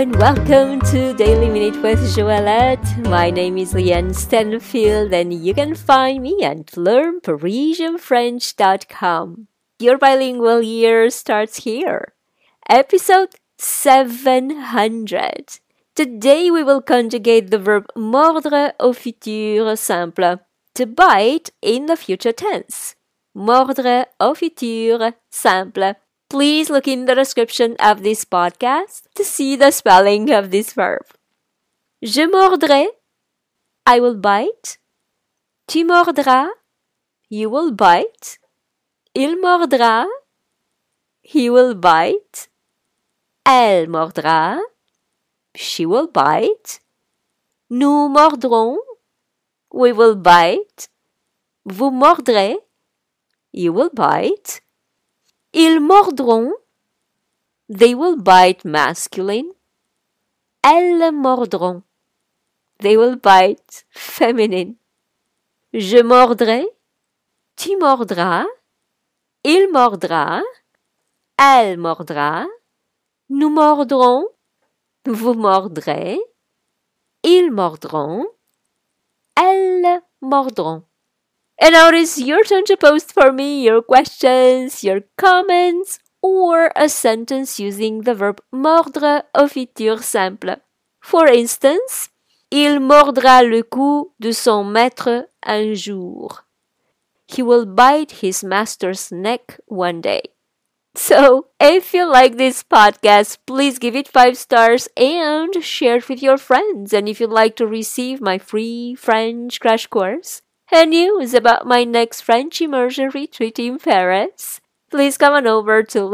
and welcome to Daily Minute with Joëlette. My name is Leanne Stanfield and you can find me at learnparisienfrench.com. Your bilingual year starts here. Episode 700. Today we will conjugate the verb mordre au futur simple, to bite in the future tense. Mordre au futur simple. Please look in the description of this podcast to see the spelling of this verb. Je mordrai, I will bite. Tu mordras, you will bite. Il mordra, he will bite. Elle mordra, she will bite. Nous mordrons, we will bite. Vous mordrez, you will bite. Ils mordront, they will bite masculine. Elles mordront, they will bite feminine. Je mordrai, tu mordras. Il mordra, elle mordra. Nous mordrons, vous mordrez. Ils mordront, elles mordront. And now it is your turn to post for me your questions, your comments, or a sentence using the verb mordre au futur simple. For instance, il mordra le cou de son maître un jour. He will bite his master's neck one day. So, if you like this podcast, please give it 5 stars and share it with your friends. And if you'd like to receive my free French crash course and news about my next French immersion retreat in Paris, please come on over to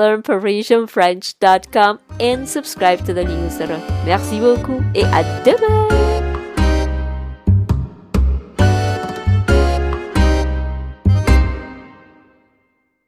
learnparisienfrench.com and subscribe to the newsletter. Merci beaucoup et à demain!